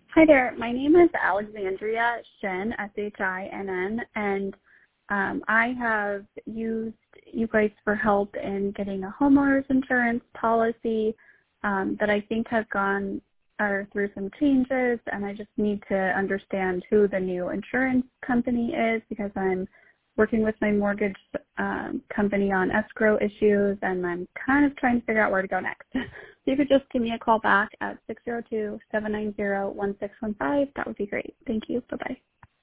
Hi there. My name is Alexandria Shin, Shinn, and I have used you guys for help in getting a homeowner's insurance policy that I think has gone through some changes, and I just need to understand who the new insurance company is because I'm working with my mortgage company on escrow issues, and I'm kind of trying to figure out where to go next. If you could just give me a call back at 602-790-1615, that would be great. Thank you. Bye-bye.